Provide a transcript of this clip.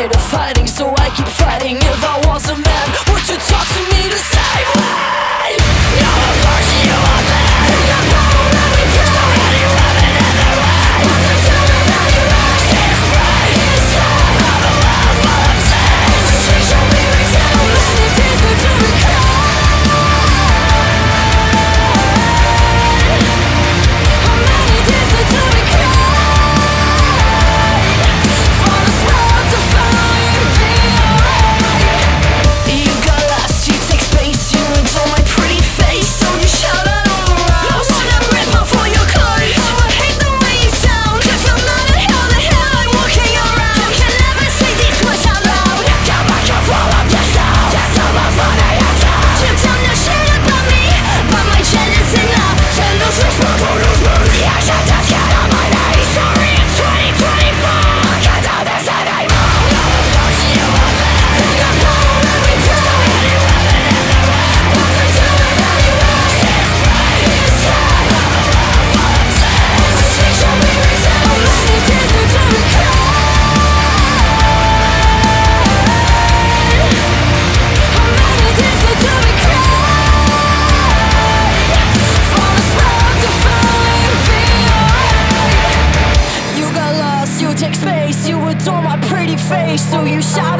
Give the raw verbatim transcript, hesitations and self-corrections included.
tired of fighting, so I keep fighting. If I was a man, would you talk to me the same way? No, of course you are there. You're home, let me go. So how do you have it either way? What they tell me how you act. It's brave, it's sad. Of a love full of sin. She shall be returned. Many tears until we cry. How many tears until we cry? For this world to finally be alright. You got lost, you take space, you adore my pretty face, so you shout out all around. I wanna rip off all your clothes. Oh, I hate the way you sound, 'cause no matter how the hell I'm walking around, you can never say these words out loud. Come back and fall up yourself. Just so much fun I have done. You don't know shit about me, but my jealous enough to lose respect for those moves. Yeah, shut just get on my knees. Sorry, it's twenty twenty-four. I can't do this anymore. No, of course you are there. You're home, let me go. So how do you have it either way? What they tell me how you act. It's brave, it's sad. Of a love full of sin. She shall be returned. How many tears until we cry? How many tears until we cry? For this world to finally be alright. You got lost, you take space, you adore my pretty face, so you shout